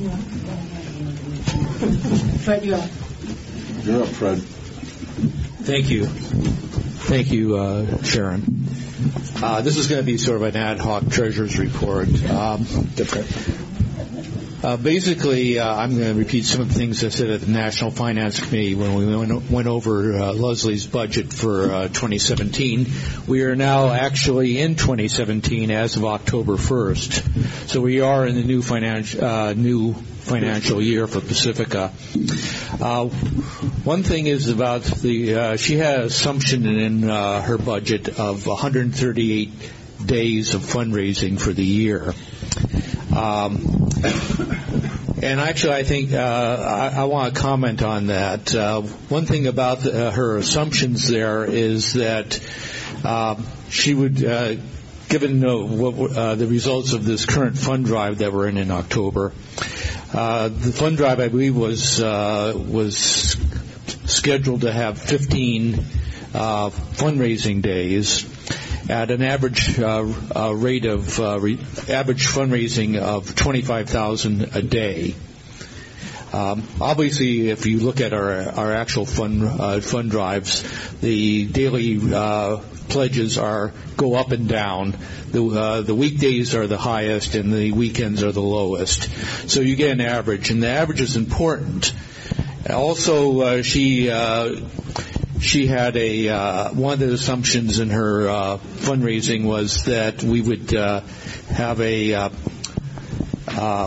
Fred, you're up. You're up, Fred. Thank you. Thank you, uh, Sharon. Uh, this is going to be sort of an ad hoc treasurer's report. Um, Uh, basically, uh, I'm going to repeat some of the things I said at the National Finance Committee when we went, went over uh, Leslie's budget for uh, twenty seventeen. We are now actually in twenty seventeen as of October first. So we are in the new financial uh, new financial year for Pacifica. Uh, one thing is about the uh, she had an assumption in uh, her budget of one hundred thirty-eight days of fundraising for the year. Um, and actually, I think uh, I, I want to comment on that. Uh, one thing about the, uh, her assumptions there is that uh, she would, uh, given uh, what, uh, the results of this current fund drive that we're in in October, uh, the fund drive, I believe, was uh, was scheduled to have fifteen uh, fundraising days at an average uh, uh, rate of uh, re- average fundraising of twenty-five thousand dollars a day. Um, obviously, if you look at our our actual fund uh, fund drives, the daily uh, pledges are go up and down. The uh, the weekdays are the highest, and the weekends are the lowest. So you get an average, and the average is important. Also, uh, she. Uh, She had a uh, one of the assumptions in her uh, fundraising was that we would uh, have a uh, uh,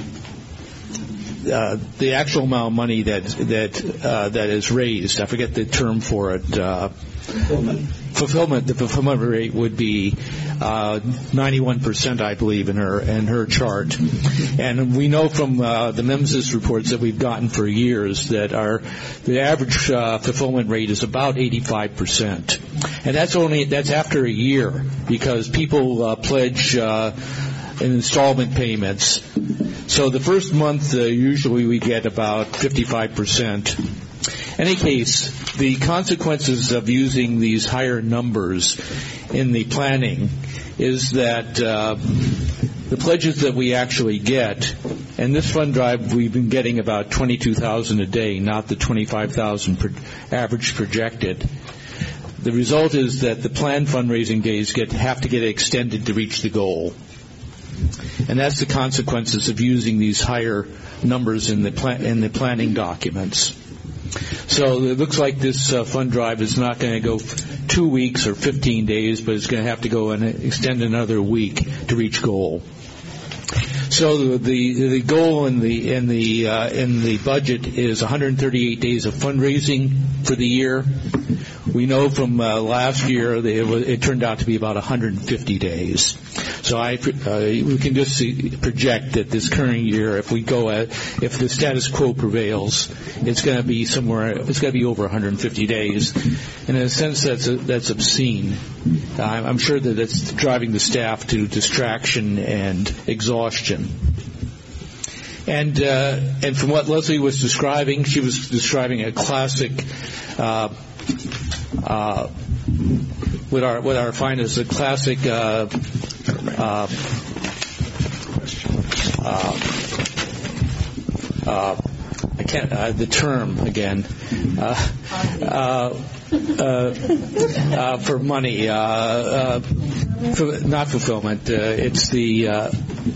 uh, the actual amount of money that that uh, that is raised. I forget the term for it. Uh, fulfillment. Fulfillment. The fulfillment rate would be uh, ninety-one percent, I believe, in her in her chart. And we know from uh, the MEMSIS reports that we've gotten for years that our the average uh, fulfillment rate is about eighty-five percent, and that's only that's after a year because people uh, pledge uh, in installment payments. So the first month uh, usually we get about fifty-five percent. In any case, the consequences of using these higher numbers in the planning is that uh, the pledges that we actually get, and this fund drive we've been getting about twenty-two thousand a day, not the twenty-five thousand per average projected. The result is that the planned fundraising days get have to get extended to reach the goal. And that's the consequences of using these higher numbers in the pla- in the planning documents. So it looks like this uh, fund drive is not going to go f- two weeks or fifteen days, but it's going to have to go and extend another week to reach goal. So the the, the goal in the in the uh, in the budget is one hundred thirty-eight days of fundraising for the year. We know from uh, last year that it, was, it turned out to be about one hundred fifty days. So I, uh, we can just see, project that this current year, if we go at, if the status quo prevails, it's going to be somewhere, it's going to be over one hundred fifty days. And in a sense, that's a, that's obscene. Uh, I'm sure that it's driving the staff to distraction and exhaustion. And uh, and from what Leslie was describing, she was describing a classic. Uh, uh, what our what our find is a classic. Uh, Uh, uh, uh, I can't, uh, the term again, uh, uh, uh, uh, for money, uh, uh, for, not fulfillment, uh, it's the, uh,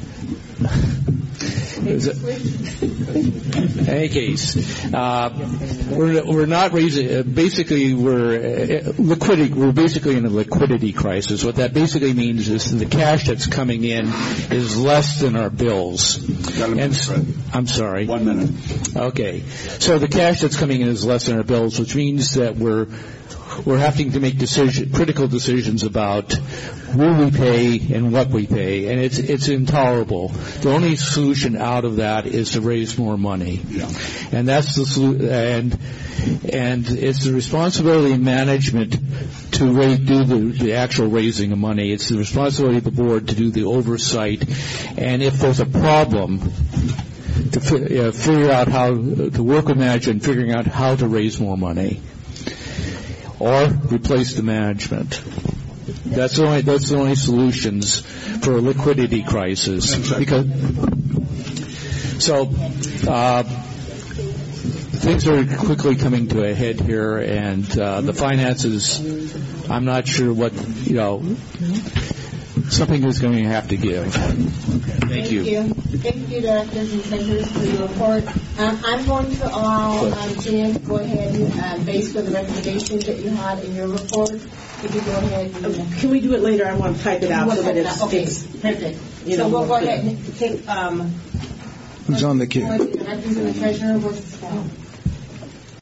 is it, in any case, uh, we're, we're not raising, uh, basically we're uh, liquidity, we're basically in a liquidity crisis. What that basically means is the cash that's coming in is less than our bills. And, I'm sorry. One minute. Okay. So the cash that's coming in is less than our bills, which means that we're we're having to make decision, critical decisions about who we pay and what we pay, and it's it's intolerable. The only solution out of that is to raise more money, yeah. and that's the solu- and and it's the responsibility of management to rate, do the, the actual raising of money. It's the responsibility of the board to do the oversight, and if there's a problem, to fi- uh, figure out how to work with management, figuring out how to raise more money. Or replace the management. That's the only that's the only solutions for a liquidity crisis. Because so uh, things are quickly coming to a head here, and uh, the finances. I'm not sure what you know. something is going to have to give. Thank you. Thank you. Thank you, directors and treasurers, for your report. Um, I'm going to allow um, Jan to go ahead and, uh, based on the recommendations that you had in your report, if you go ahead and... Can we do it later? I want to type it out so that it's... Okay, it's perfect. you So know, we'll go more ahead and take... Um, Who's on the queue? the directors and the treasurer versus...